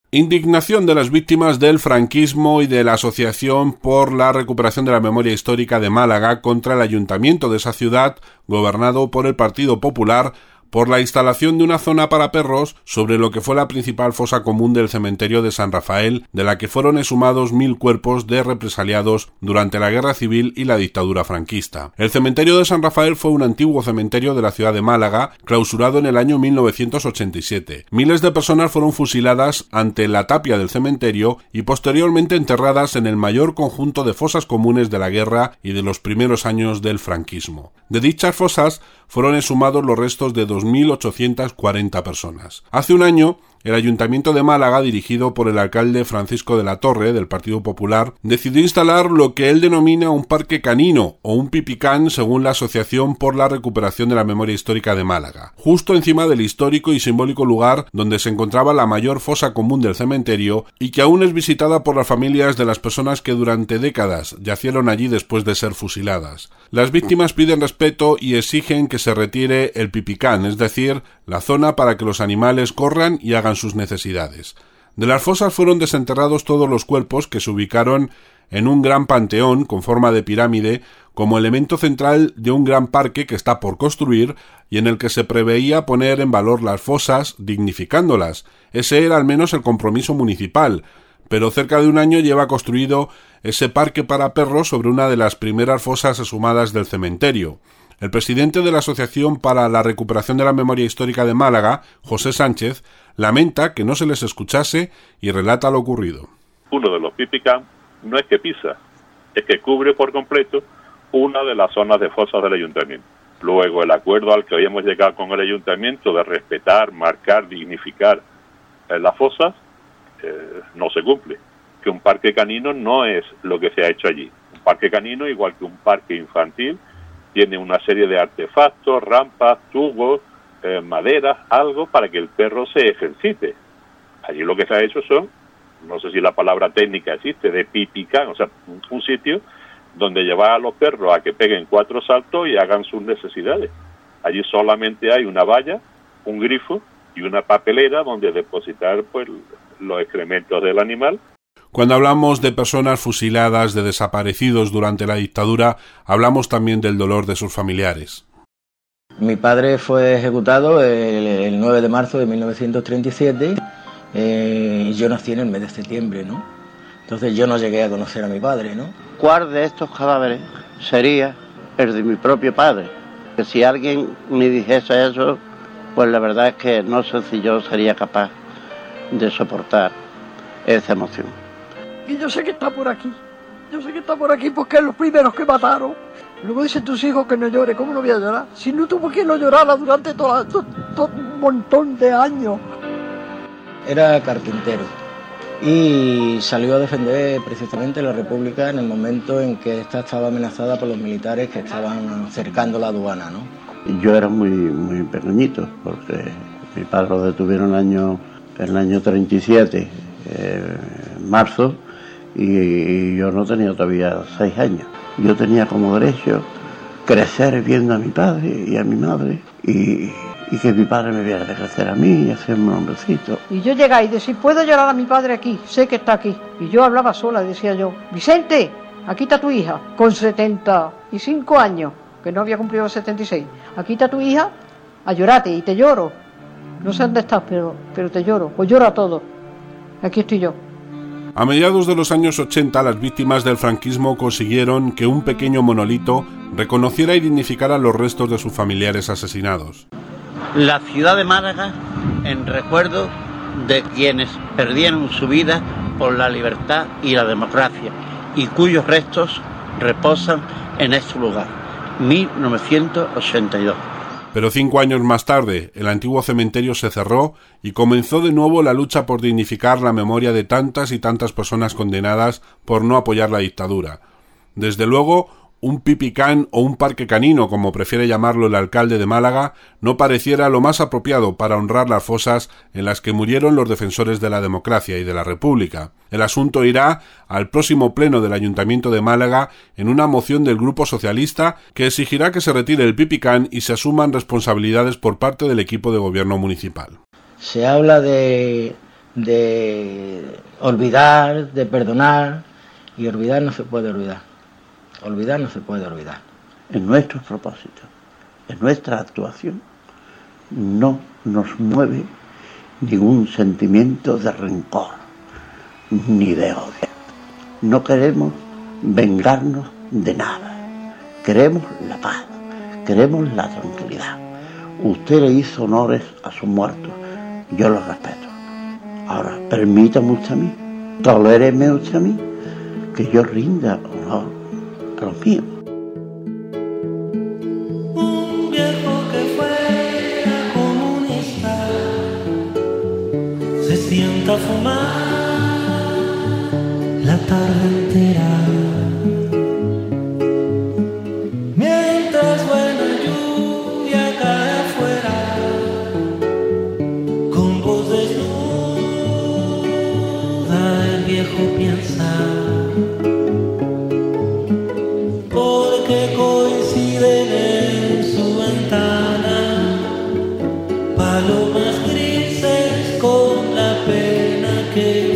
Indignación de las víctimas del franquismo y de la Asociación por la Recuperación de la Memoria Histórica de Málaga contra el ayuntamiento de esa ciudad, gobernado por el Partido Popular, por la instalación de una zona para perros sobre lo que fue la principal fosa común del cementerio de San Rafael, de la que fueron exhumados 1000 cuerpos de represaliados durante la Guerra Civil y la dictadura franquista. El cementerio de San Rafael fue un antiguo cementerio de la ciudad de Málaga, clausurado en el año 1987. Miles de personas fueron fusiladas ante la tapia del cementerio y posteriormente enterradas en el mayor conjunto de fosas comunes de la guerra y de los primeros años del franquismo. De dichas fosas fueron exhumados los restos de 2.840 personas. Hace un año, el Ayuntamiento de Málaga, dirigido por el alcalde Francisco de la Torre, del Partido Popular, decidió instalar lo que él denomina un parque canino o un pipicán, según la Asociación por la Recuperación de la Memoria Histórica de Málaga, justo encima del histórico y simbólico lugar donde se encontraba la mayor fosa común del cementerio y que aún es visitada por las familias de las personas que durante décadas yacieron allí después de ser fusiladas. Las víctimas piden respeto y exigen que se retire el pipicán, es decir, la zona para que los animales corran y hagan sus necesidades. De las fosas fueron desenterrados todos los cuerpos que se ubicaron en un gran panteón con forma de pirámide como elemento central de un gran parque que está por construir y en el que se preveía poner en valor las fosas dignificándolas. Ese era al menos el compromiso municipal, pero cerca de un año lleva construido ese parque para perros sobre una de las primeras fosas exhumadas del cementerio. El presidente de la Asociación para la Recuperación de la Memoria Histórica de Málaga, José Sánchez, lamenta que no se les escuchase y relata lo ocurrido. Uno de los pipicán no es que pisa, es que cubre por completo una de las zonas de fosas del ayuntamiento. Luego el acuerdo al que habíamos llegado con el ayuntamiento de respetar, marcar, dignificar las fosas no se cumple. Que un parque canino no es lo que se ha hecho allí. Un parque canino, igual que un parque infantil, tiene una serie de artefactos, rampas, tubos, maderas, algo para que el perro se ejercite. Allí lo que se ha hecho son, no sé si la palabra técnica existe, de pipicán, o sea, un sitio donde llevar a los perros a que peguen 4 saltos y hagan sus necesidades. Allí solamente hay una valla, un grifo y una papelera donde depositar pues los excrementos del animal. Cuando hablamos de personas fusiladas, de desaparecidos durante la dictadura, hablamos también del dolor de sus familiares. Mi padre fue ejecutado el 9 de marzo de 1937 y yo nací en el mes de septiembre, ¿no? Entonces yo no llegué a conocer a mi padre, ¿no? ¿Cuál de estos cadáveres sería el de mi propio padre? Que si alguien me dijese eso, pues la verdad es que no sé si yo sería capaz de soportar esa emoción. Y yo sé que está por aquí. Yo sé que está por aquí porque es los primeros que mataron. Luego dicen tus hijos que no llore. ¿Cómo no voy a llorar? Si no tuvo quien lo llorara durante todo un montón de años. Era carpintero y salió a defender precisamente la República en el momento en que ésta estaba amenazada por los militares que estaban cercando la aduana, ¿no? Yo era muy pequeñito porque mi padre lo detuvieron en el año 37, marzo, y yo no tenía todavía 6 años. Yo tenía como derecho crecer viendo a mi padre y a mi madre y que mi padre me viera de crecer a mí y hacerme un hombrecito. Y yo llegaba y decía, puedo llorar a mi padre aquí, sé que está aquí. Y yo hablaba sola y decía yo, Vicente, aquí está tu hija, con 75 años, que no había cumplido 76. Aquí está tu hija, a llorarte y te lloro. No sé dónde estás, pero te lloro, pues lloro a todos. Aquí estoy yo. A mediados de los años 80, las víctimas del franquismo consiguieron que un pequeño monolito reconociera y dignificara los restos de sus familiares asesinados. La ciudad de Málaga, en recuerdo de quienes perdieron su vida por la libertad y la democracia, y cuyos restos reposan en este lugar, 1982. Pero 5 años más tarde, el antiguo cementerio se cerró y comenzó de nuevo la lucha por dignificar la memoria de tantas y tantas personas condenadas por no apoyar la dictadura. Desde luego, un pipicán o un parque canino, como prefiere llamarlo el alcalde de Málaga, no pareciera lo más apropiado para honrar las fosas en las que murieron los defensores de la democracia y de la República. El asunto irá al próximo pleno del Ayuntamiento de Málaga en una moción del Grupo Socialista que exigirá que se retire el pipicán y se asuman responsabilidades por parte del equipo de gobierno municipal. Se habla de de olvidar, de perdonar, y olvidar no se puede olvidar. Olvidar no se puede olvidar. En nuestros propósitos, en nuestra actuación, no nos mueve ningún sentimiento de rencor ni de odio. No queremos vengarnos de nada. Queremos la paz, queremos la tranquilidad. Usted le hizo honores a sus muertos, yo los respeto. Ahora, permítame usted a mí, toléreme usted a mí, que yo rinda honor a los míos. Un viejo que fuera comunista se sienta a fumar la tarde entera. Mientras buena lluvia cae afuera, con voz desnuda el viejo piensa, porque coinciden en su ventana palomas grises con la pena que